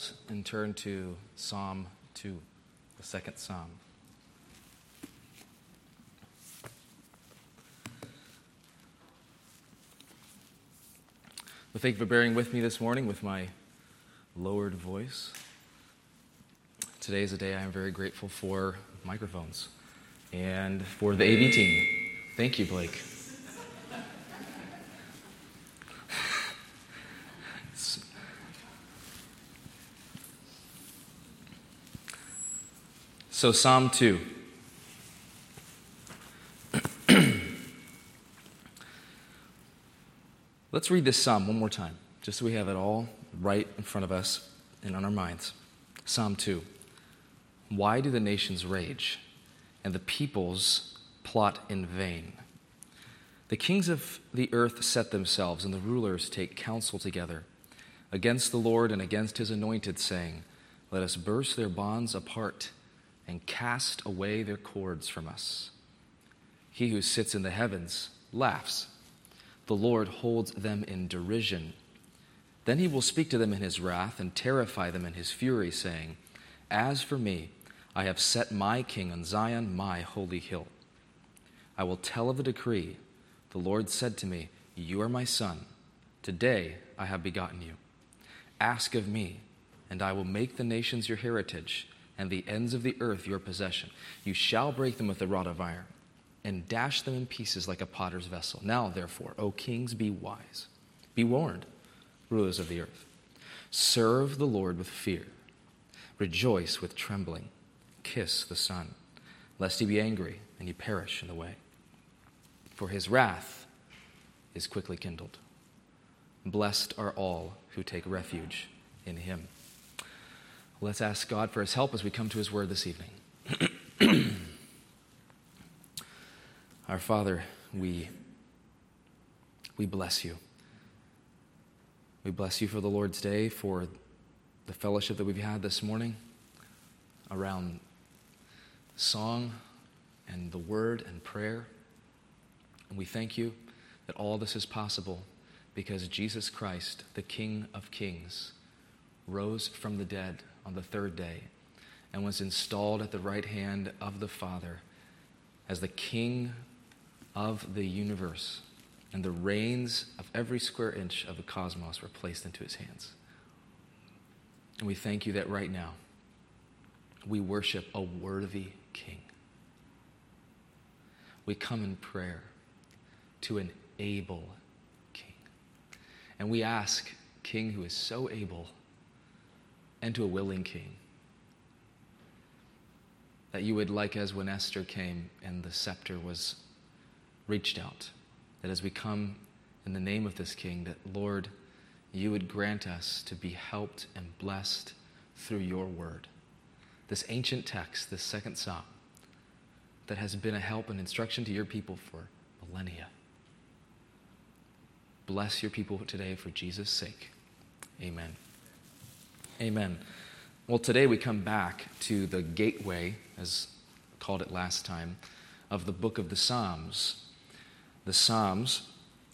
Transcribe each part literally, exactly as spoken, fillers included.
and turn to Psalm two, the second Psalm. Well, thank you for bearing with me this morning with my lowered voice. Today is a day I am very grateful for microphones and for the A V team. Thank you, Blake. So Psalm two. Let's read this psalm one more time, just so we have it all right in front of us and on our minds. Psalm two. Why do the nations rage, and the peoples plot in vain? The kings of the earth set themselves, and the rulers take counsel together against the Lord and against his anointed, saying, let us burst their bonds apart and cast away their cords from us. He who sits in the heavens laughs. The Lord holds them in derision. Then he will speak to them in his wrath and terrify them in his fury, saying, as for me, I have set my king on Zion, my holy hill. I will tell of the decree. The Lord said to me, you are my son. Today I have begotten you. Ask of me, and I will make the nations your heritage, and the ends of the earth your possession. You shall break them with a rod of iron, and dash them in pieces like a potter's vessel. Now, therefore, O kings, be wise. Be warned, rulers of the earth. Serve the Lord with fear. Rejoice with trembling. Kiss the Son, lest he be angry and you perish in the way. For his wrath is quickly kindled. Blessed are all who take refuge in him. Let's ask God for his help as we come to his word this evening. Our Father, we, we bless you. We bless you for the Lord's Day, for the fellowship that we've had this morning around song and the word and prayer. And we thank you that all this is possible because Jesus Christ, the King of Kings, rose from the dead on the third day and was installed at the right hand of the Father as the King of the universe, and the reins of every square inch of the cosmos were placed into his hands. And we thank you that right now we worship a worthy King. We come in prayer to an able King. And we ask, King who is so able, and to a willing King, that you would, like as when Esther came and the scepter was reached out, that as we come in the name of this King, that, Lord, you would grant us to be helped and blessed through your word. This ancient text, this second psalm, that has been a help and instruction to your people for millennia. Bless your people today for Jesus' sake. Amen. Amen. Well, today we come back to the gateway, as I called it last time, of the book of the Psalms. The Psalms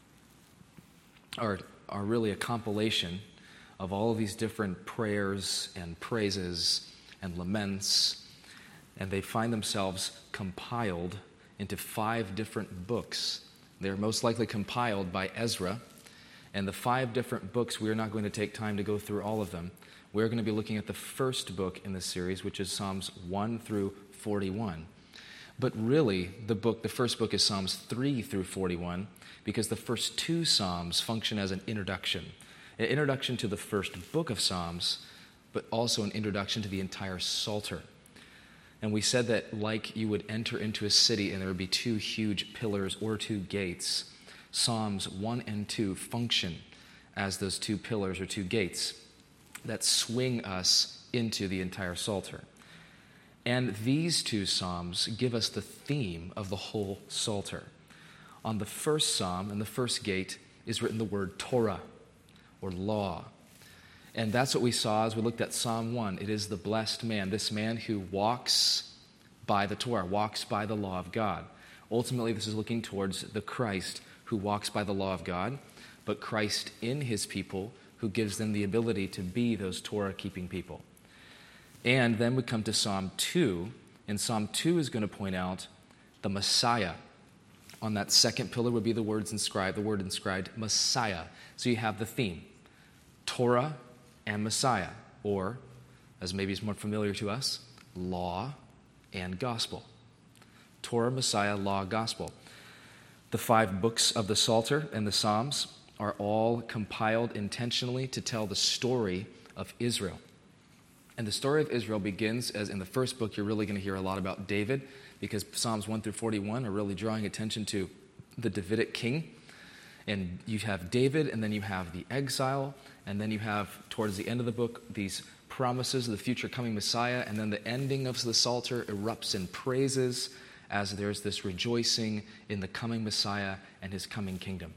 are, are really a compilation of all of these different prayers and praises and laments, and they find themselves compiled into five different books. They're most likely compiled by Ezra, and the five different books, we are not going to take time to go through all of them. We're going to be looking at the first book in this series, which is Psalms one through forty-one. But really, the book, the first book is Psalms three through forty-one, because the first two Psalms function as an introduction. An introduction to the first book of Psalms, but also an introduction to the entire Psalter. And we said that like you would enter into a city and there would be two huge pillars or two gates, Psalms one and two function as those two pillars or two gates that swing us into the entire Psalter. And these two psalms give us the theme of the whole Psalter. On the first psalm, in the first gate, is written the word Torah, or law. And that's what we saw as we looked at Psalm one. It is the blessed man, this man who walks by the Torah, walks by the law of God. Ultimately, this is looking towards the Christ who walks by the law of God, but Christ in his people who gives them the ability to be those Torah-keeping people. And then we come to Psalm two, and Psalm two is going to point out the Messiah. On that second pillar would be the words inscribed, the word inscribed, Messiah. So you have the theme, Torah and Messiah, or, as maybe is more familiar to us, law and gospel. Torah, Messiah, law, gospel. The five books of the Psalter and the Psalms are all compiled intentionally to tell the story of Israel. And the story of Israel begins, as in the first book, you're really going to hear a lot about David, because Psalms one through forty-one are really drawing attention to the Davidic king. And you have David, and then you have the exile, and then you have, towards the end of the book, these promises of the future coming Messiah, and then the ending of the Psalter erupts in praises as there's this rejoicing in the coming Messiah and his coming kingdom.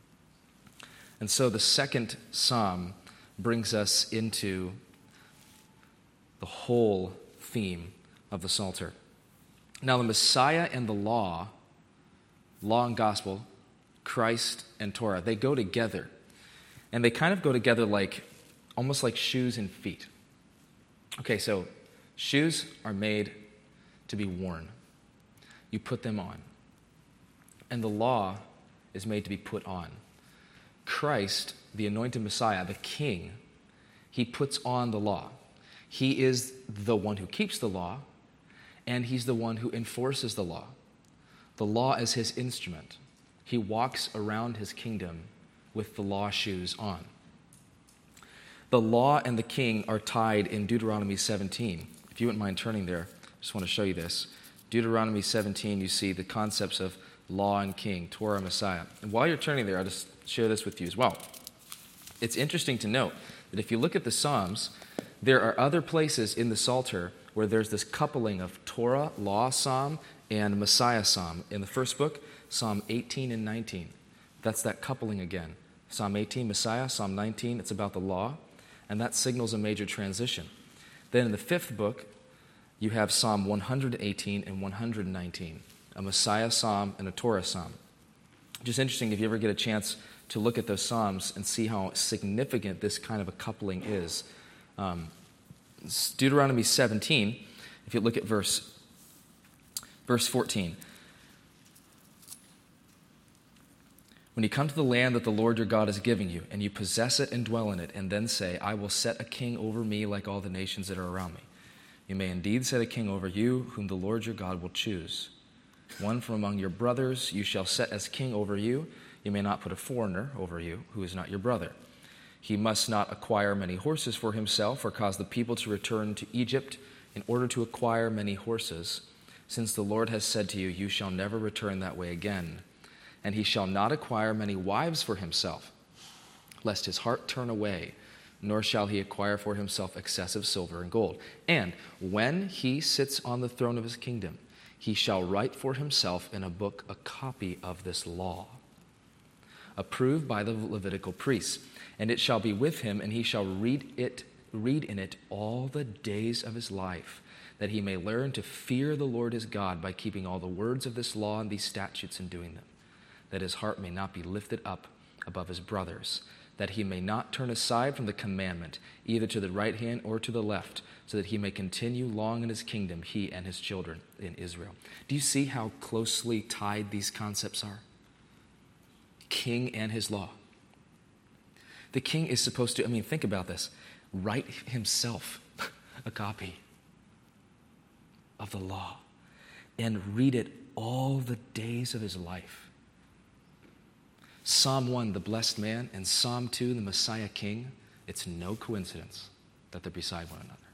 And so the second psalm brings us into the whole theme of the Psalter. Now, the Messiah and the law, law and gospel, Christ and Torah, they go together. And they kind of go together like, almost like shoes and feet. Okay, so shoes are made to be worn. You put them on. And the law is made to be put on. Christ, the anointed Messiah, the King, he puts on the law. He is the one who keeps the law, and he's the one who enforces the law. The law is his instrument. He walks around his kingdom with the law shoes on. The law and the king are tied in Deuteronomy seventeen. If you wouldn't mind turning there, I just want to show you this. Deuteronomy seventeen, you see the concepts of law and king, Torah, Messiah. And while you're turning there, I'll just share this with you as well. It's interesting to note that if you look at the Psalms, there are other places in the Psalter where there's this coupling of Torah, law psalm, and Messiah psalm. In the first book, Psalm eighteen and nineteen. That's that coupling again. Psalm eighteen, Messiah. Psalm nineteen, it's about the law. And that signals a major transition. Then in the fifth book, you have Psalm one hundred eighteen and one hundred nineteen, a Messiah psalm and a Torah psalm. Just interesting if you ever get a chance to look at those psalms and see how significant this kind of a coupling is. Um, Deuteronomy seventeen, if you look at verse, verse fourteen. When you come to the land that the Lord your God is giving you, and you possess it and dwell in it, and then say, I will set a king over me like all the nations that are around me. You may indeed set a king over you, whom the Lord your God will choose. One from among your brothers you shall set as king over you. You may not put a foreigner over you, who is not your brother. He must not acquire many horses for himself, or cause the people to return to Egypt in order to acquire many horses, since the Lord has said to you, you shall never return that way again. And he shall not acquire many wives for himself, lest his heart turn away, nor shall he acquire for himself excessive silver and gold. And when he sits on the throne of his kingdom, he shall write for himself in a book a copy of this law, approved by the Levitical priests. And it shall be with him, and he shall read it, read in it all the days of his life, that he may learn to fear the Lord his God by keeping all the words of this law and these statutes and doing them, that his heart may not be lifted up above his brothers, that he may not turn aside from the commandment, either to the right hand or to the left, so that he may continue long in his kingdom, he and his children in Israel. Do you see how closely tied these concepts are? King and his law. The king is supposed to, I mean, think about this, write himself a copy of the law and read it all the days of his life. Psalm one, the blessed man, and Psalm two, the Messiah king, it's no coincidence that they're beside one another.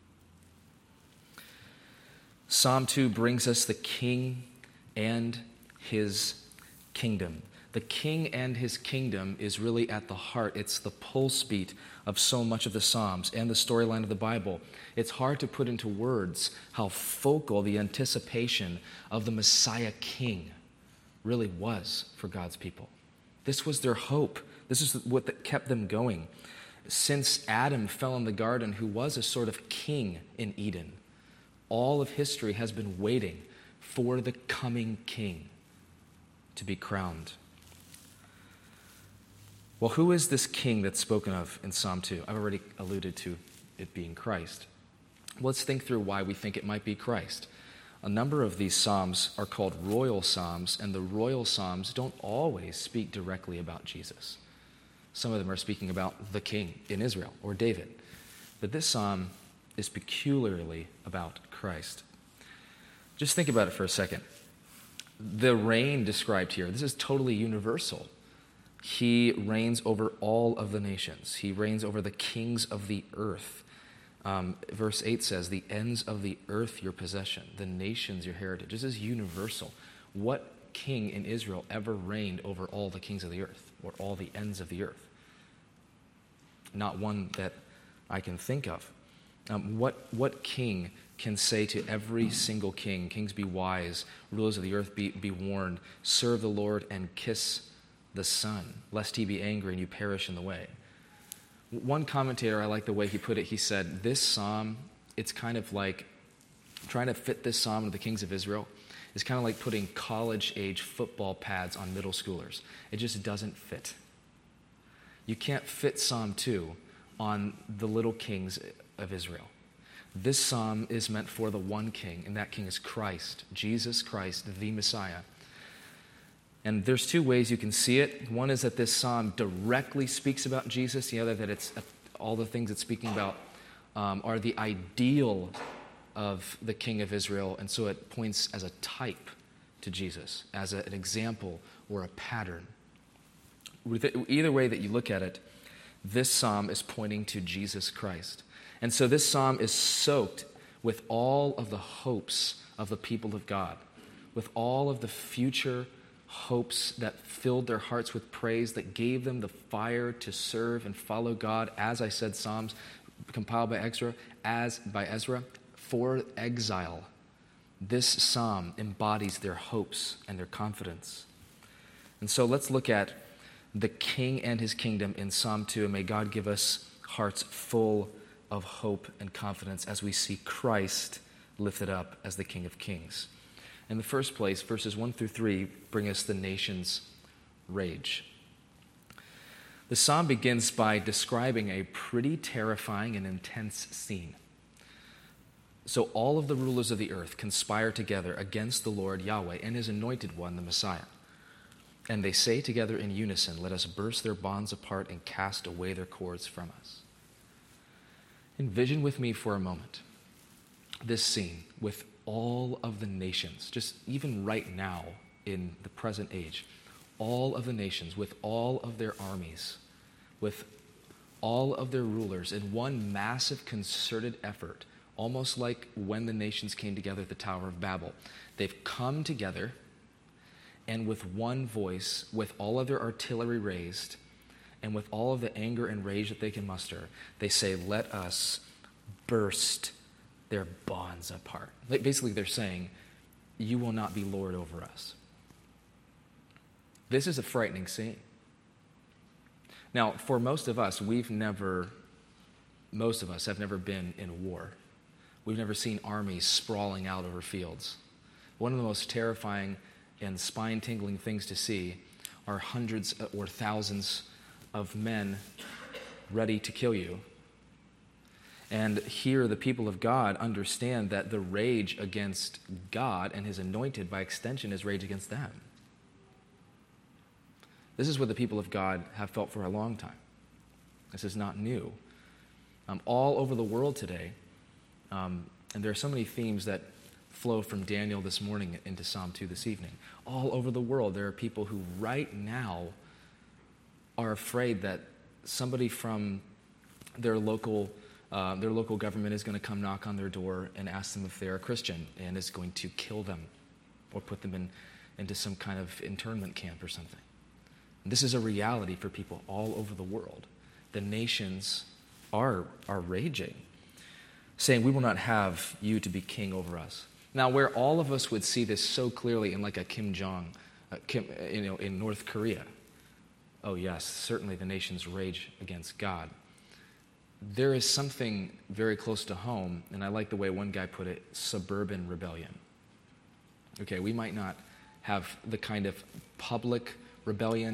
Psalm two brings us the king and his kingdom. The king and his kingdom is really at the heart. It's the pulse beat of so much of the Psalms and the storyline of the Bible. It's hard to put into words how focal the anticipation of the Messiah king really was for God's people. This was their hope. This is what kept them going. Since Adam fell in the garden, who was a sort of king in Eden, all of history has been waiting for the coming king to be crowned. Well, who is this king that's spoken of in Psalm two? I've already alluded to it being Christ. Let's think through why we think it might be Christ. A number of these psalms are called royal psalms, and the royal psalms don't always speak directly about Jesus. Some of them are speaking about the king in Israel or David. But this psalm is peculiarly about Christ. Just think about it for a second. The reign described here, this is totally universal. He reigns over all of the nations. He reigns over the kings of the earth. Um, verse eight says, the ends of the earth your possession, the nations your heritage. This is universal. What king in Israel ever reigned over all the kings of the earth or all the ends of the earth? Not one that I can think of. Um, what, what king can say to every single king, kings be wise, rulers of the earth be, be warned, serve the Lord and kiss the Son, lest he be angry and you perish in the way? One commentator, I like the way he put it, he said, this psalm, it's kind of like, trying to fit this psalm into the kings of Israel is kind of like putting college-age football pads on middle schoolers. It just doesn't fit. You can't fit Psalm two on the little kings of Israel. This psalm is meant for the one king, and that king is Christ, Jesus Christ, the Messiah. And there's two ways you can see it. One is that this psalm directly speaks about Jesus. The other, that it's all the things it's speaking about um, are the ideal of the king of Israel. And so it points as a type to Jesus, as a, an example or a pattern. Either way that you look at it, this psalm is pointing to Jesus Christ. And so this psalm is soaked with all of the hopes of the people of God, with all of the future hopes that filled their hearts with praise, that gave them the fire to serve and follow God. As I said, Psalms compiled by Ezra, as by Ezra, for exile. This psalm embodies their hopes and their confidence. And so let's look at the king and his kingdom in Psalm two, and may God give us hearts full of hope and confidence as we see Christ lifted up as the King of Kings. In the first place, verses one through three bring us the nation's rage. The psalm begins by describing a pretty terrifying and intense scene. So all of the rulers of the earth conspire together against the Lord Yahweh and his anointed one, the Messiah. And they say together in unison, let us burst their bonds apart and cast away their cords from us. Envision with me for a moment this scene with all of the nations, just even right now in the present age, all of the nations with all of their armies, with all of their rulers in one massive concerted effort, almost like when the nations came together at the Tower of Babel. They've come together, and with one voice, with all of their artillery raised, and with all of the anger and rage that they can muster, they say, let us burst their bonds apart. Like basically, they're saying, you will not be Lord over us. This is a frightening scene. Now, for most of us, we've never, most of us have never been in war. We've never seen armies sprawling out over fields. One of the most terrifying and spine-tingling things to see are hundreds or thousands of men ready to kill you. And here the people of God understand that the rage against God and his anointed, by extension, is rage against them. This is what the people of God have felt for a long time. This is not new. Um, all over the world today, um, and there are so many themes that flow from Daniel this morning into Psalm two this evening. All over the world, there are people who right now are afraid that somebody from their local uh, their local government is going to come knock on their door and ask them if they're a Christian and is going to kill them or put them in into some kind of internment camp or something. And this is a reality for people all over the world. The nations are are raging, saying, we will not have you to be king over us. Now, where all of us would see this so clearly in like a Kim Jong, uh, Kim, you know, in North Korea. Oh yes, certainly the nations rage against God. There is something very close to home, and I like the way one guy put it, suburban rebellion. Okay, we might not have the kind of public rebellion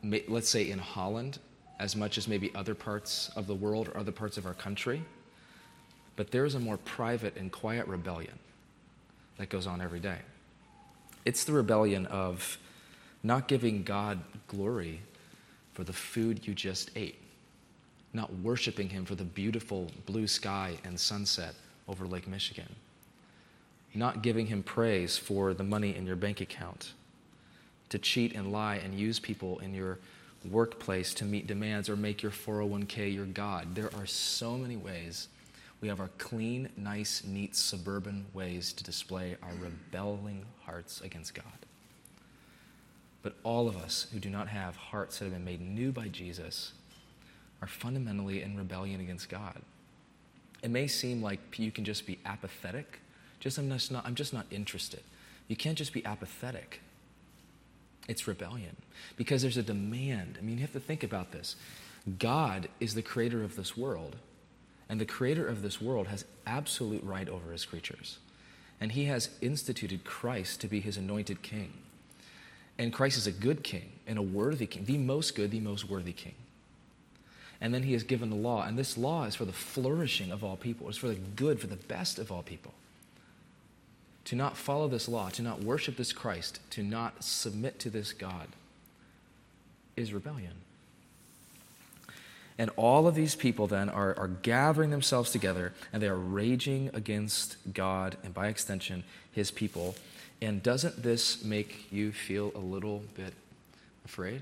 let's say in Holland, as much as maybe other parts of the world or other parts of our country, but there's a more private and quiet rebellion that goes on every day. It's the rebellion of not giving God glory for the food you just ate, not worshiping him for the beautiful blue sky and sunset over Lake Michigan, not giving him praise for the money in your bank account, to cheat and lie and use people in your workplace to meet demands or make your four oh one k your God. There are so many ways. We have our clean, nice, neat, suburban ways to display our rebelling hearts against God. But all of us who do not have hearts that have been made new by Jesus are fundamentally in rebellion against God. It may seem like you can just be apathetic. Just I'm just not, I'm just not interested. You can't just be apathetic. It's rebellion. Because there's a demand. I mean, you have to think about this. God is the creator of this world. And the creator of this world has absolute right over his creatures. And he has instituted Christ to be his anointed king. And Christ is a good king and a worthy king, the most good, the most worthy king. And then he has given the law. And this law is for the flourishing of all people. It's for the good, for the best of all people. To not follow this law, to not worship this Christ, to not submit to this God is rebellion. And all of these people then are, are gathering themselves together and they are raging against God and by extension, his people. And doesn't this make you feel a little bit afraid?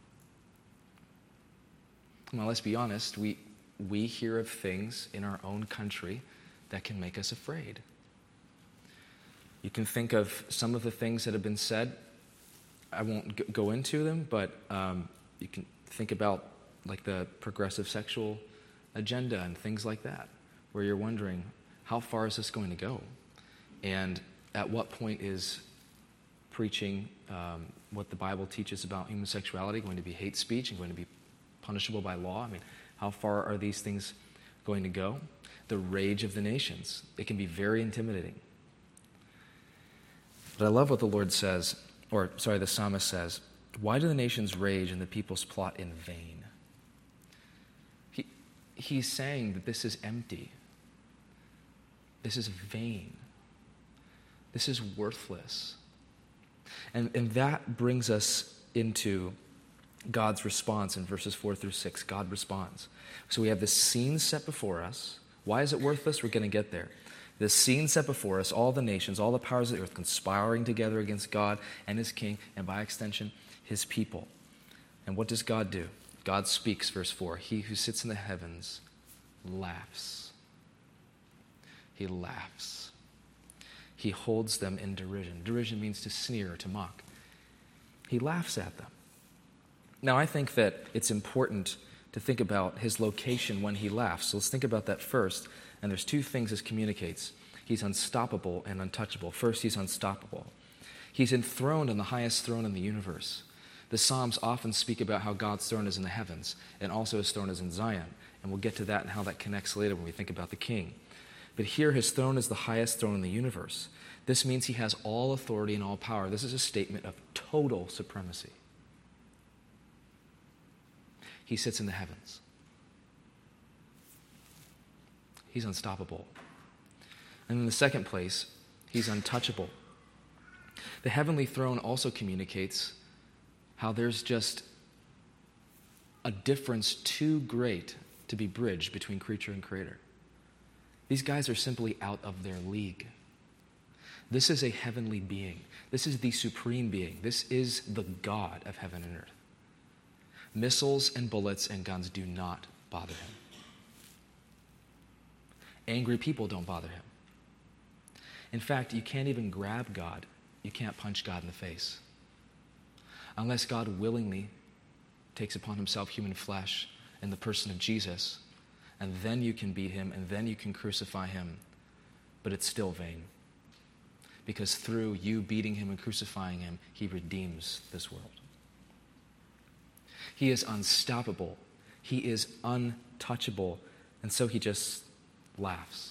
Well, let's be honest. We, we hear of things in our own country that can make us afraid. You can think of some of the things that have been said. I won't g- go into them, but um, you can think about like the progressive sexual agenda and things like that, where you're wondering, how far is this going to go? And at what point is preaching um, what the Bible teaches about homosexuality going to be hate speech and going to be punishable by law? I mean, how far are these things going to go? The rage of the nations. It can be very intimidating. But I love what the Lord says, or sorry, the psalmist says, why do the nations rage and the peoples plot in vain? He, he's saying that this is empty. This is vain. This is worthless. And, and that brings us into God's response in verses four through six. God responds. So we have this scene set before us. Why is it worthless? We're going to get there. This scene set before us, all the nations, all the powers of the earth conspiring together against God and his king, and by extension, his people. And what does God do? God speaks, verse four. He who sits in the heavens laughs. He laughs. He holds them in derision. Derision means to sneer or to mock. He laughs at them. Now, I think that it's important to think about his location when he laughs. So let's think about that first. And there's two things this communicates. He's unstoppable and untouchable. First, he's unstoppable. He's enthroned on the highest throne in the universe. The Psalms often speak about how God's throne is in the heavens, and also his throne is in Zion. And we'll get to that and how that connects later when we think about the king. But here, his throne is the highest throne in the universe. This means he has all authority and all power. This is a statement of total supremacy. He sits in the heavens. He's unstoppable. And in the second place, he's untouchable. The heavenly throne also communicates how there's just a difference too great to be bridged between creature and creator. These guys are simply out of their league. This is a heavenly being. This is the supreme being. This is the God of heaven and earth. Missiles and bullets and guns do not bother him. Angry people don't bother him. In fact, you can't even grab God. You can't punch God in the face. Unless God willingly takes upon himself human flesh in the person of Jesus, and then you can beat him, and then you can crucify him. But it's still vain. Because through you beating him and crucifying him, he redeems this world. He is unstoppable. He is untouchable. And so he just laughs.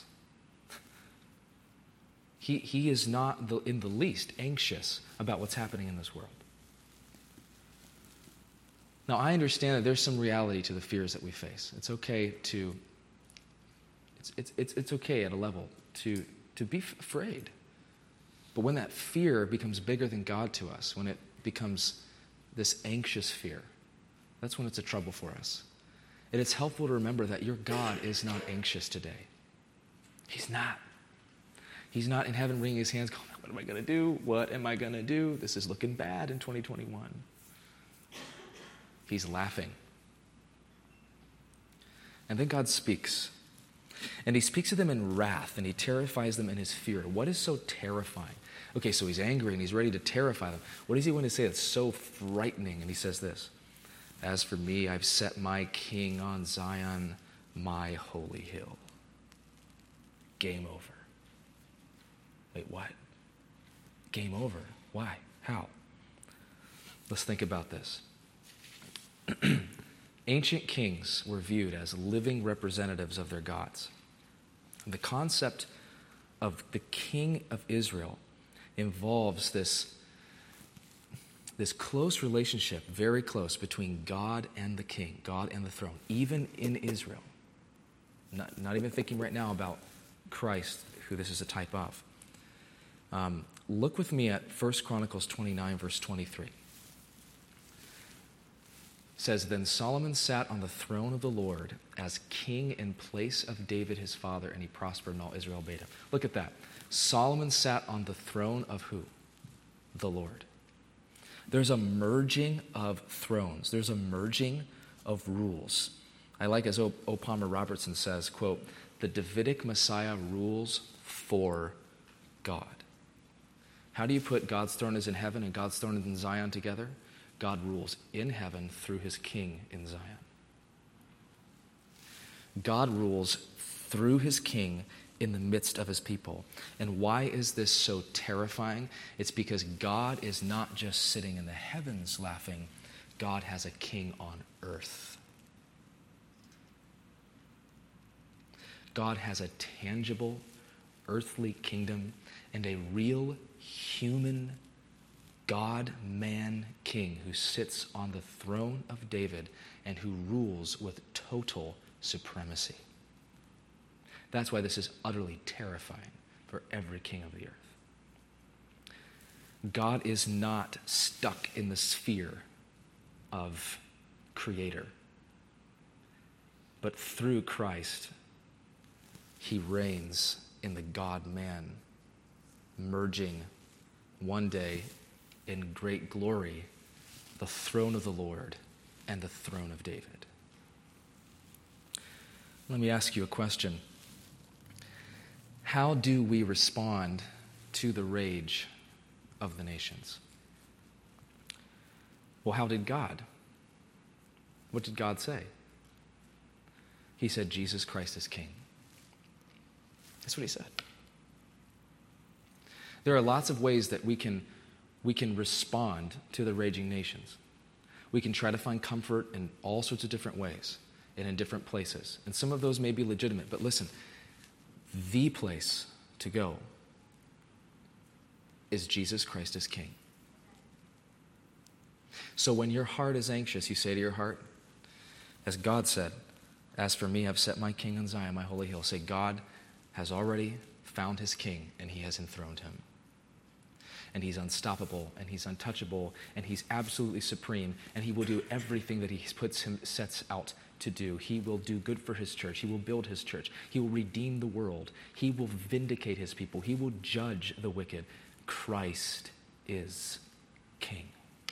He, he is not the, in the least anxious about what's happening in this world. Now, I understand that there's some reality to the fears that we face. It's okay to, it's, it's, it's, it's okay at a level to, to be f- afraid. But when that fear becomes bigger than God to us, when it becomes this anxious fear, that's when it's a trouble for us. And it's helpful to remember that your God is not anxious today. He's not. He's not in heaven wringing his hands going, what am I going to do? What am I going to do? This is looking bad in twenty twenty-one. He's laughing. And then God speaks. And he speaks to them in wrath, and he terrifies them in his fear. What is so terrifying? Okay, so he's angry and he's ready to terrify them. What does he want to say that's so frightening? And he says this, as for me, I've set my king on Zion, my holy hill. Game over. Wait, what? Game over. Why? How? Let's think about this. Ancient kings were viewed as living representatives of their gods. And the concept of the king of Israel involves this, this close relationship, very close, between God and the king, God and the throne, even in Israel. Not, not even thinking right now about Christ, who this is a type of. Um, look with me at First Chronicles twenty-nine, verse twenty-three. It says, then Solomon sat on the throne of the Lord as king in place of David his father, and he prospered, and all Israel obeyed him. Look at that. Solomon sat on the throne of who? The Lord. There's a merging of thrones. There's a merging of rules. I like, as O. o. Palmer Robertson says, quote, the Davidic Messiah rules for God. How do you put God's throne is in heaven and God's throne is in Zion together? God rules in heaven through his king in Zion. God rules through his king in the midst of his people. And why is this so terrifying? It's because God is not just sitting in the heavens laughing. God has a king on earth. God has a tangible earthly kingdom and a real human God-man king who sits on the throne of David and who rules with total supremacy. That's why this is utterly terrifying for every king of the earth. God is not stuck in the sphere of creator, but through Christ, he reigns in the God-man, merging one day in great glory the throne of the Lord and the throne of David. Let me ask you a question. How do we respond to the rage of the nations? Well, how did God? What did God say? He said, Jesus Christ is king. That's what he said. There are lots of ways that we can, we can respond to the raging nations. We can try to find comfort in all sorts of different ways and in different places. And some of those may be legitimate, but listen, the place to go is Jesus Christ as King. So when your heart is anxious, you say to your heart, as God said, as for me, I've set my king on Zion, my holy hill. Say, God has already found his king, and he has enthroned him. And he's unstoppable, and he's untouchable, and he's absolutely supreme, and he will do everything that he puts him, sets out to do. He will do good for his church. He will build his church. He will redeem the world. He will vindicate his people. He will judge the wicked. Christ is king.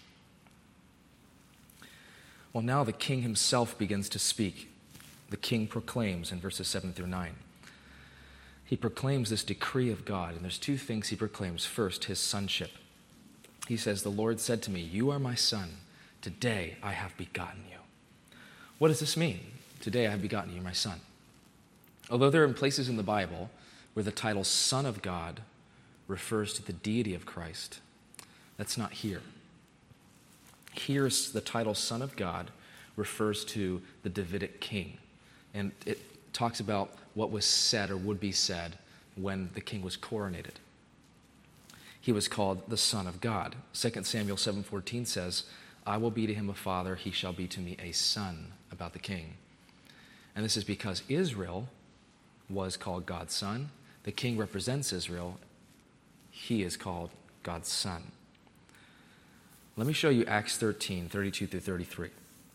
Well, now the king himself begins to speak. The king proclaims in verses seven through nine. He proclaims this decree of God, and there's two things he proclaims. First, his sonship. He says, the Lord said to me, you are my son. Today I have begotten you. What does this mean? Today I have begotten you, my son. Although there are places in the Bible where the title Son of God refers to the deity of Christ, that's not here. Here, the title Son of God refers to the Davidic king. And it talks about what was said or would be said when the king was coronated. He was called the Son of God. Second Samuel seven fourteen says, I will be to him a father, he shall be to me a son, about the king. And this is because Israel was called God's son. The king represents Israel. He is called God's son. Let me show you Acts thirteen, thirty-two through thirty-three.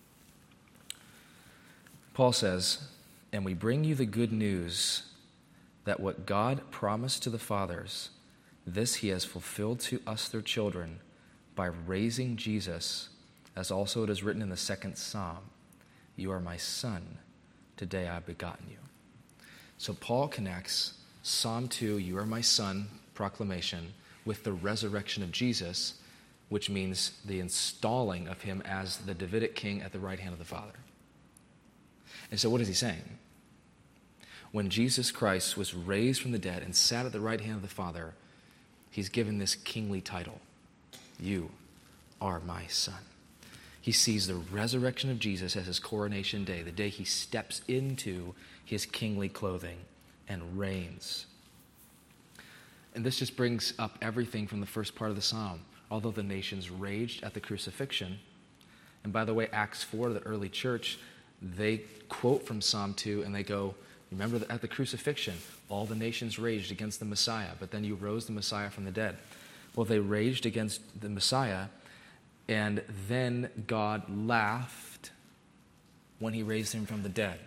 Paul says, and we bring you the good news that what God promised to the fathers, this he has fulfilled to us their children by raising Jesus, as also it is written in the second psalm, you are my son, today I have begotten you. So Paul connects Psalm two, you are my son, proclamation, with the resurrection of Jesus, which means the installing of him as the Davidic king at the right hand of the Father. And so what is he saying? When Jesus Christ was raised from the dead and sat at the right hand of the Father, he's given this kingly title. You are my son. He sees the resurrection of Jesus as his coronation day, the day he steps into his kingly clothing and reigns. And this just brings up everything from the first part of the psalm. Although the nations raged at the crucifixion, and by the way, Acts four, the early church, they quote from Psalm two and they go, remember that at the crucifixion, all the nations raged against the Messiah, but then you rose the Messiah from the dead. Well, they raged against the Messiah, and then God laughed when he raised him from the dead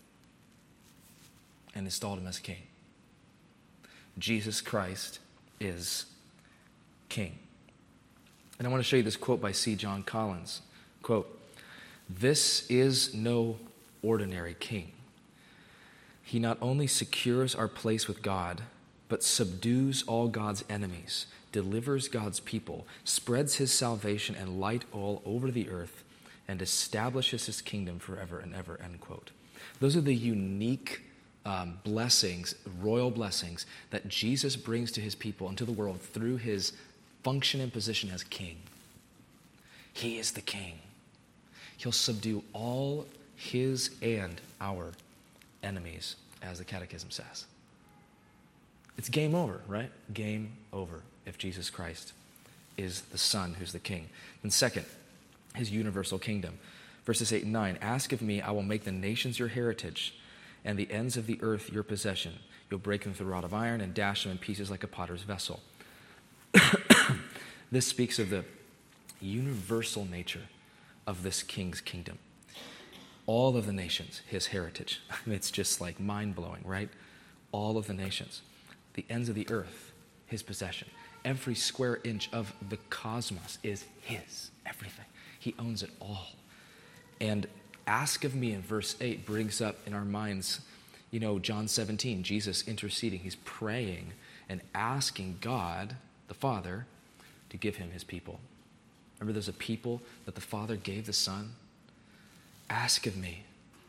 and installed him as king. Jesus Christ is king. And I want to show you this quote by C. John Collins. Quote, this is no ordinary king. He not only secures our place with God, but subdues all God's enemies, delivers God's people, spreads his salvation and light all over the earth, and establishes his kingdom forever and ever, end quote. Those are the unique um, blessings, royal blessings, that Jesus brings to his people and to the world through his function and position as king. He is the king. He'll subdue all his and our enemies, as the Catechism says. It's game over, right? Game over if Jesus Christ is the Son who's the king. And second, his universal kingdom. Verses eight and nine, ask of me, I will make the nations your heritage and the ends of the earth your possession. You'll break them with a rod of iron and dash them in pieces like a potter's vessel. This speaks of the universal nature of this king's kingdom. All of the nations, his heritage. I mean, it's just like mind-blowing, right? All of the nations. The ends of the earth, his possession. Every square inch of the cosmos is his. Everything. He owns it all. And ask of me in verse eight brings up in our minds, you know, John seventeen, Jesus interceding. He's praying and asking God, the Father, to give him his people. Remember, there's a people that the Father gave the Son. Ask of me.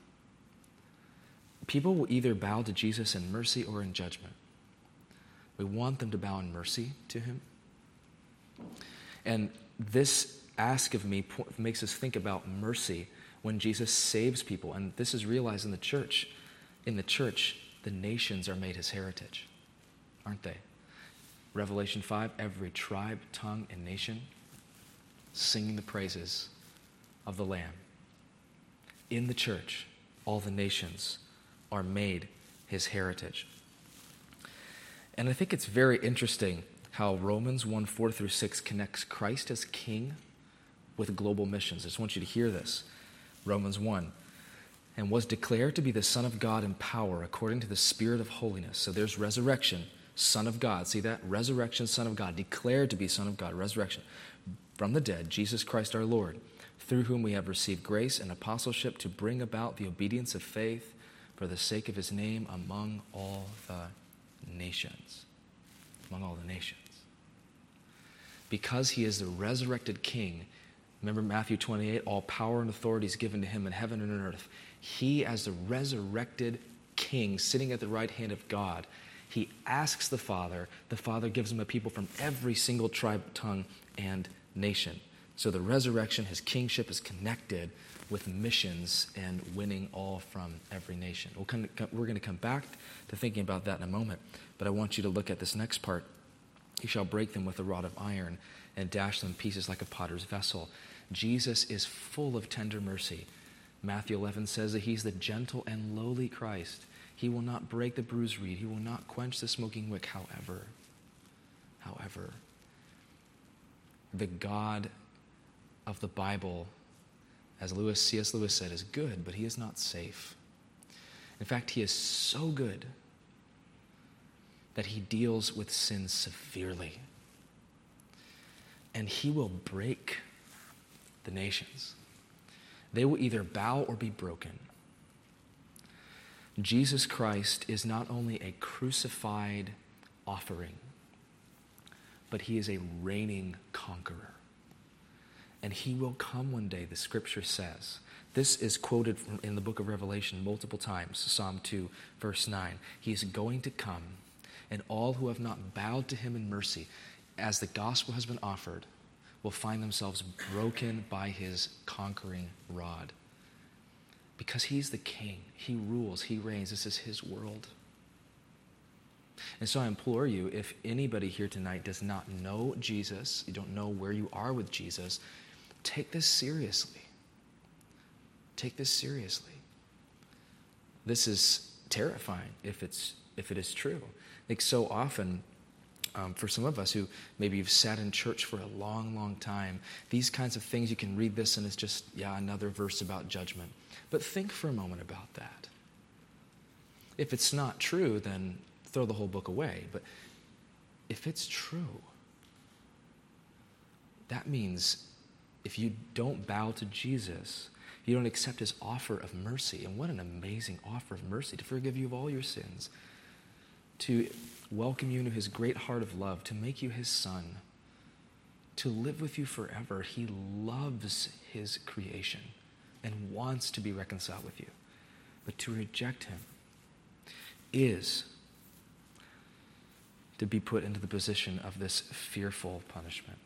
People will either bow to Jesus in mercy or in judgment. We want them to bow in mercy to him. And this ask of me makes us think about mercy when Jesus saves people. And this is realized in the church. In the church, the nations are made his heritage, aren't they? Revelation five, every tribe, tongue, and nation singing the praises of the Lamb. In the church, all the nations are made his heritage. And I think it's very interesting how Romans one, four through six connects Christ as king with global missions. I just want you to hear this. Romans one, and was declared to be the Son of God in power according to the Spirit of holiness. So there's resurrection. Son of God. See that? Resurrection, Son of God. Declared to be Son of God. Resurrection. From the dead, Jesus Christ our Lord, through whom we have received grace and apostleship to bring about the obedience of faith for the sake of his name among all the nations. Among all the nations. Because he is the resurrected king, remember Matthew twenty-eight, all power and authority is given to him in heaven and on earth. He, as the resurrected king, sitting at the right hand of God, he asks the Father. The Father gives him a people from every single tribe, tongue, and nation. So the resurrection, his kingship, is connected with missions and winning all from every nation. We'll come, we're going to come back to thinking about that in a moment. But I want you to look at this next part. He shall break them with a rod of iron and dash them in pieces like a potter's vessel. Jesus is full of tender mercy. Matthew eleven says that he's the gentle and lowly Christ. He will not break the bruised reed. He will not quench the smoking wick. However, however, the God of the Bible, as Lewis, C S Lewis said, is good, but he is not safe. In fact, he is so good that he deals with sin severely. And he will break the nations. They will either bow or be broken. Jesus Christ is not only a crucified offering, but he is a reigning conqueror. And he will come one day, the scripture says. This is quoted in the book of Revelation multiple times, Psalm two, verse nine. He is going to come, and all who have not bowed to him in mercy, as the gospel has been offered, will find themselves broken by his conquering rod. Because he's the king. He rules. He reigns. This is his world. And so I implore you, if anybody here tonight does not know Jesus, you don't know where you are with Jesus, take this seriously. Take this seriously. This is terrifying if it's if it is true. Like so often, um, for some of us who maybe you've sat in church for a long, long time, these kinds of things, you can read this and it's just, yeah, another verse about judgment. But think for a moment about that. If it's not true, then throw the whole book away. But if it's true, that means if you don't bow to Jesus, you don't accept his offer of mercy. And what an amazing offer of mercy, to forgive you of all your sins, to welcome you into his great heart of love, to make you his son, to live with you forever. He loves his creation and wants to be reconciled with you. But to reject him is to be put into the position of this fearful punishment.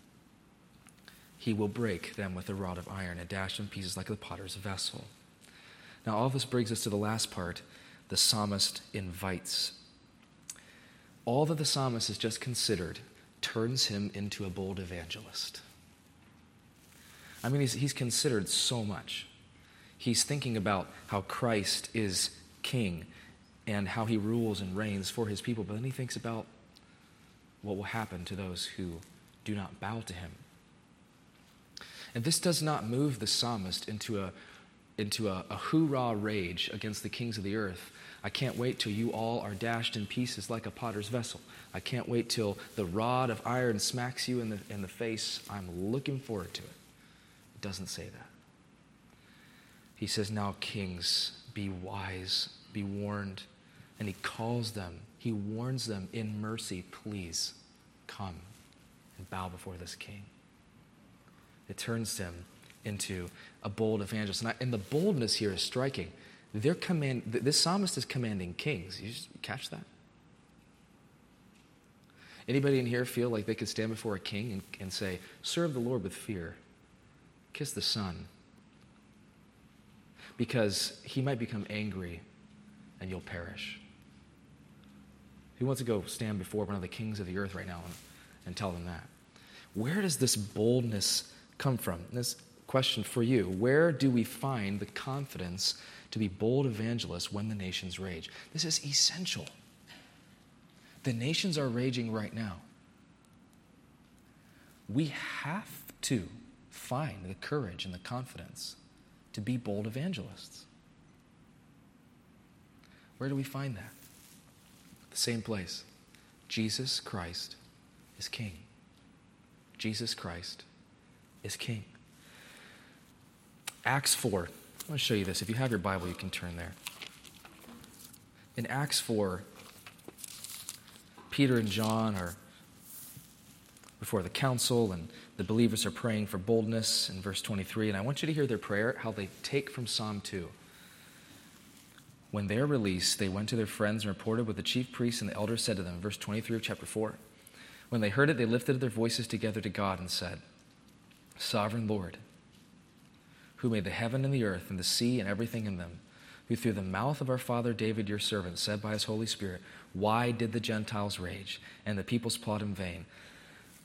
He will break them with a rod of iron and dash them in pieces like the potter's vessel. Now, all this brings us to the last part. The psalmist invites. All that the psalmist has just considered turns him into a bold evangelist. I mean, he's, he's considered so much. He's thinking about how Christ is king and how he rules and reigns for his people, but then he thinks about what will happen to those who do not bow to him. And this does not move the psalmist into a into a, a hoorah rage against the kings of the earth. I can't wait till you all are dashed in pieces like a potter's vessel. I can't wait till the rod of iron smacks you in the in the face. I'm looking forward to it. It doesn't say that. He says, now kings, be wise, be warned. And he calls them, he warns them in mercy, please come and bow before this king. It turns them into a bold evangelist. And, I, and the boldness here is striking. Their command, this psalmist is commanding kings. You just catch that? Anybody in here feel like they could stand before a king and, and say, serve the Lord with fear, kiss the Son, because he might become angry and you'll perish? Who wants to go stand before one of the kings of the earth right now and, and tell them that? Where does this boldness come from? This question for you: where do we find the confidence to be bold evangelists when the nations rage? This is essential. The nations are raging right now. We have to find the courage and the confidence to be bold evangelists. Where do we find that? The same place. Jesus Christ is King. Jesus Christ is King. Acts four. I want to show you this. If you have your Bible, you can turn there. In Acts four, Peter and John are before the council, and the believers are praying for boldness in verse twenty-three. And I want you to hear their prayer, how they take from Psalm two. When they are released, they went to their friends and reported what the chief priests and the elders said to them. Verse twenty-three of chapter four. When they heard it, they lifted their voices together to God and said, Sovereign Lord, who made the heaven and the earth and the sea and everything in them, who through the mouth of our father David, your servant, said by his Holy Spirit, why did the Gentiles rage and the peoples plot in vain?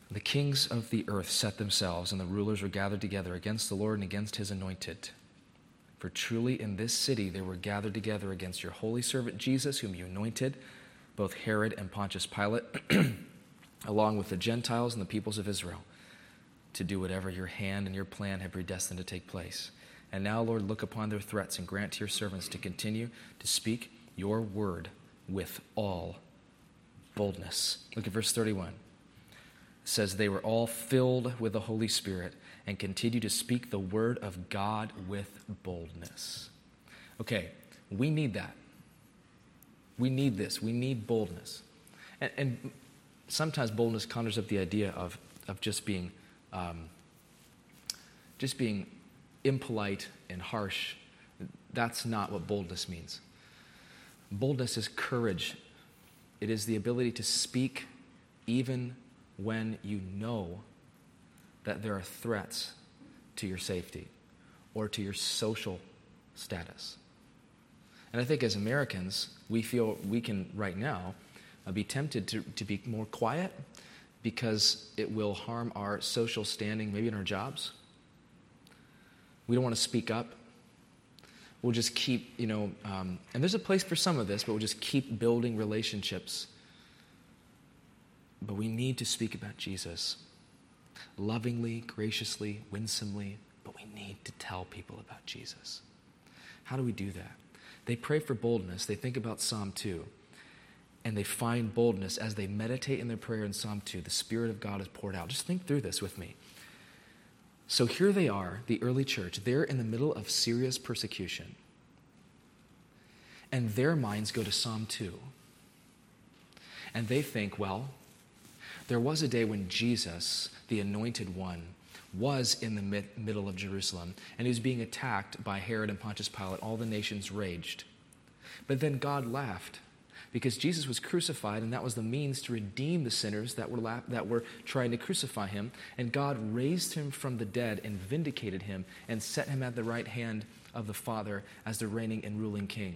The kings of the earth set themselves, and the rulers were gathered together against the Lord and against his anointed. For truly in this city they were gathered together against your holy servant Jesus, whom you anointed, both Herod and Pontius Pilate, along with the Gentiles and the peoples of Israel, to do whatever your hand and your plan have predestined to take place. And now, Lord, look upon their threats and grant to your servants to continue to speak your word with all boldness. Look at verse thirty-one. It says, they were all filled with the Holy Spirit and continued to speak the word of God with boldness. Okay, we need that. We need this. We need boldness. And, and sometimes boldness conjures up the idea of, of just being um, just being impolite and harsh. That's not what boldness means. Boldness is courage. It is the ability to speak even when you know that there are threats to your safety or to your social status. And I think as Americans, we feel we can right now uh, be tempted to, to be more quiet because it will harm our social standing, maybe in our jobs. We don't want to speak up. We'll just keep, you know, um, and there's a place for some of this, but we'll just keep building relationships. But we need to speak about Jesus lovingly, graciously, winsomely, but we need to tell people about Jesus. How do we do that? They pray for boldness. They think about Psalm two, and they find boldness as they meditate in their prayer in Psalm two. The Spirit of God is poured out. Just think through this with me. So here they are, the early church. They're in the middle of serious persecution, and their minds go to Psalm two. And they think, well, there was a day when Jesus, the anointed one, was in the mid- middle of Jerusalem, and he was being attacked by Herod and Pontius Pilate. All the nations raged. But then God laughed because Jesus was crucified, and that was the means to redeem the sinners that were la- that were trying to crucify him. And God raised him from the dead and vindicated him and set him at the right hand of the Father as the reigning and ruling king.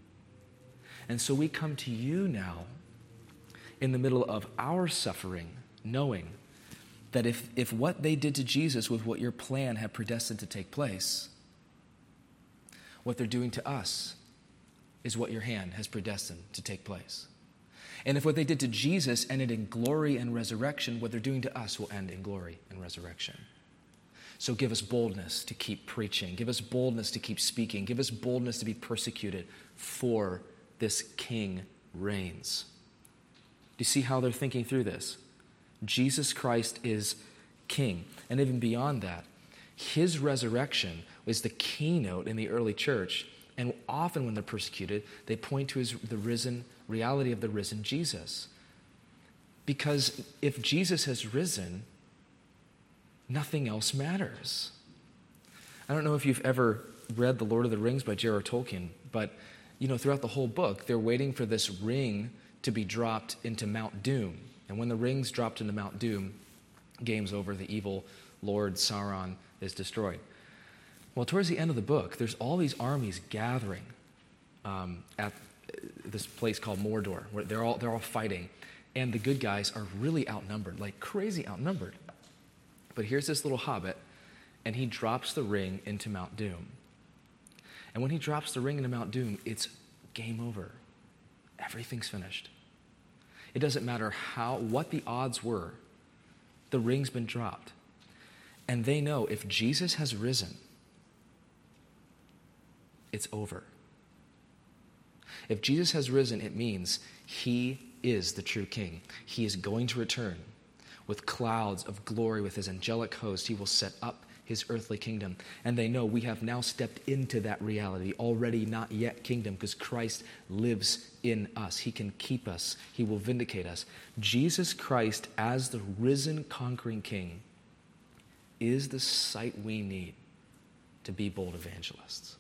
And so we come to you now in the middle of our suffering, knowing that if, if what they did to Jesus was what your plan had predestined to take place, what they're doing to us is what your hand has predestined to take place. And if what they did to Jesus ended in glory and resurrection, what they're doing to us will end in glory and resurrection. So give us boldness to keep preaching. Give us boldness to keep speaking. Give us boldness to be persecuted, for this King reigns. Do you see how they're thinking through this? Jesus Christ is king. And even beyond that, his resurrection was the keynote in the early church. And often when they're persecuted, they point to his, the risen, reality of the risen Jesus. Because if Jesus has risen, nothing else matters. I don't know if you've ever read The Lord of the Rings by J R R Tolkien, but you know, throughout the whole book, they're waiting for this ring to be dropped into Mount Doom. And when the ring's dropped into Mount Doom, game's over, the evil Lord Sauron is destroyed. Well, towards the end of the book, there's all these armies gathering um, at this place called Mordor, where they're all they're all fighting, and the good guys are really outnumbered, like crazy outnumbered. But here's this little hobbit, and he drops the ring into Mount Doom. And when he drops the ring into Mount Doom, it's game over. Everything's finished. It doesn't matter how what the odds were. The ring's been dropped. And they know if Jesus has risen, it's over. If Jesus has risen, it means he is the true king. He is going to return with clouds of glory with his angelic host. He will set up his earthly kingdom. And they know we have now stepped into that reality, already not yet kingdom, because Christ lives in us. He can keep us. He will vindicate us. Jesus Christ as the risen, conquering king is the sight we need to be bold evangelists.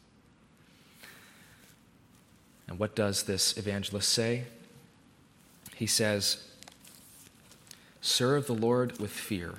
And what does this evangelist say? He says, serve the Lord with fear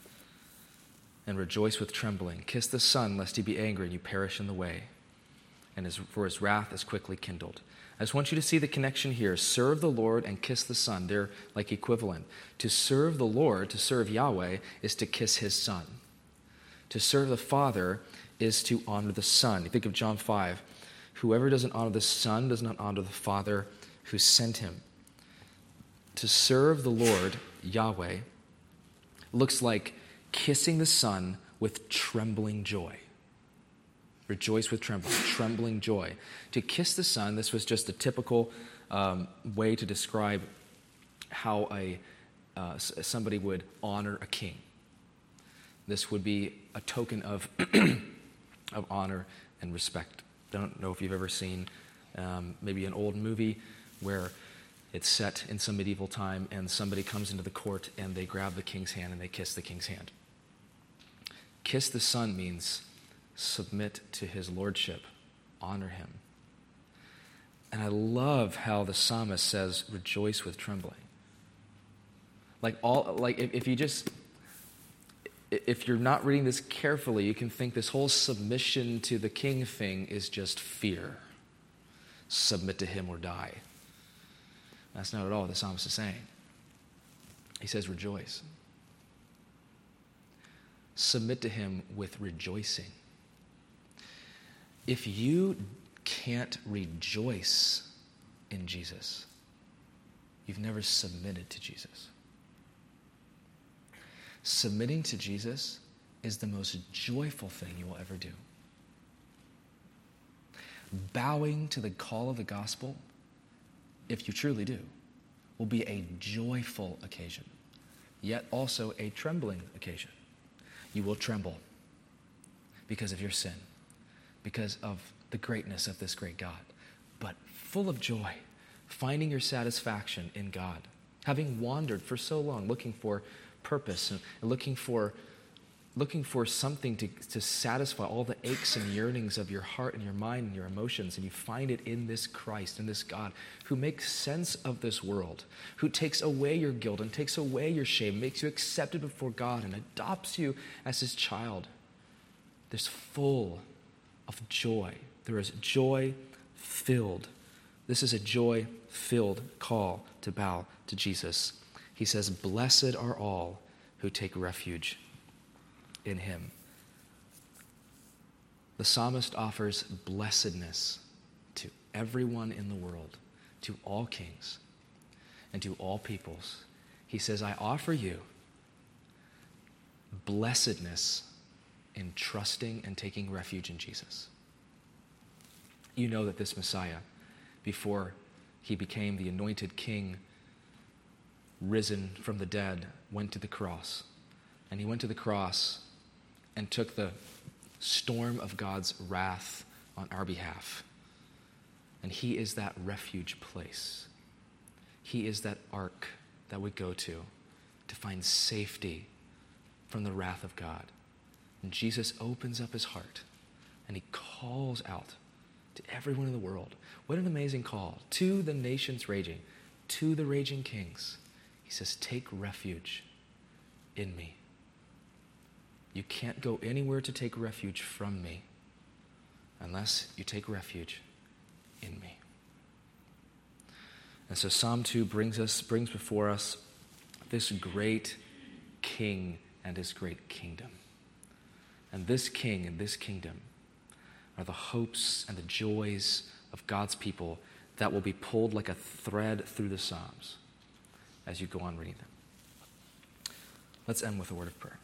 and rejoice with trembling. Kiss the Son, lest he be angry and you perish in the way. and his, for his wrath is quickly kindled. I just want you to see the connection here. Serve the Lord and kiss the Son. They're like equivalent. To serve the Lord, to serve Yahweh, is to kiss his Son. To serve the Father is to honor the Son. You think of John five. Whoever doesn't honor the Son does not honor the Father who sent him. To serve the Lord, Yahweh, looks like kissing the Son with trembling joy. Rejoice with trembling, trembling joy. To kiss the Son, this was just a typical um, way to describe how a uh, somebody would honor a king. This would be a token of, of honor and respect. I don't know if you've ever seen um, maybe an old movie where it's set in some medieval time and somebody comes into the court and they grab the king's hand and they kiss the king's hand. Kiss the Son means submit to his lordship, honor him. And I love how the psalmist says, rejoice with trembling. Like all, like if, if you just, if you're not reading this carefully, you can think this whole submission to the king thing is just fear. Submit to him or die. That's not at all what the psalmist is saying. He says, rejoice. Submit to him with rejoicing. If you can't rejoice in Jesus, you've never submitted to Jesus. Submitting to Jesus is the most joyful thing you will ever do. Bowing to the call of the gospel, if you truly do, will be a joyful occasion, yet also a trembling occasion. You will tremble because of your sin, because of the greatness of this great God, but full of joy, finding your satisfaction in God, having wandered for so long, looking for purpose and looking for looking for something to, to satisfy all the aches and yearnings of your heart and your mind and your emotions, and you find it in this Christ, in this God, who makes sense of this world, who takes away your guilt and takes away your shame, makes you accepted before God and adopts you as his child. There's full of joy. There is joy filled. This is a joy filled call to bow to Jesus. He says, blessed are all who take refuge in him. The psalmist offers blessedness to everyone in the world, to all kings, and to all peoples. He says, I offer you blessedness in trusting and taking refuge in Jesus. You know that this Messiah, before he became the anointed king, risen from the dead, went to the cross. And he went to the cross and took the storm of God's wrath on our behalf. And he is that refuge place. He is that ark that we go to to find safety from the wrath of God. And Jesus opens up his heart and he calls out to everyone in the world. What an amazing call. To the nations raging, to the raging kings. He says, take refuge in me. You can't go anywhere to take refuge from me unless you take refuge in me. And so Psalm two brings us, brings before us this great king and his great kingdom. And this king and this kingdom are the hopes and the joys of God's people that will be pulled like a thread through the Psalms as you go on reading them. Let's end with a word of prayer.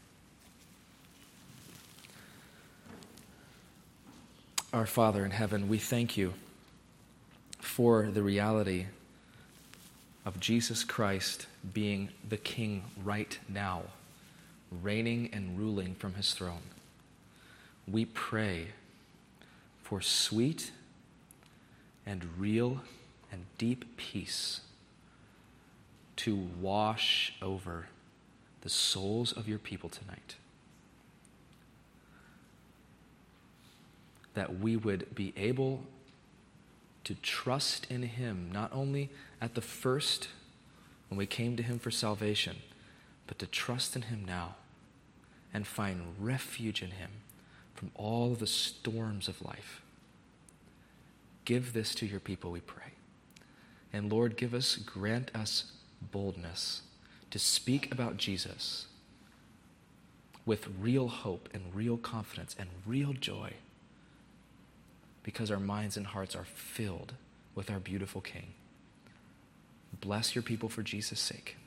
Our Father in heaven, we thank you for the reality of Jesus Christ being the King right now, reigning and ruling from his throne. We pray for sweet and real and deep peace to wash over the souls of your people tonight. That we would be able to trust in him, not only at the first, when we came to him for salvation, but to trust in him now and find refuge in him from all of the storms of life. Give this to your people, we pray. And Lord, give us, grant us boldness to speak about Jesus with real hope and real confidence and real joy, because our minds and hearts are filled with our beautiful King. Bless your people for Jesus' sake.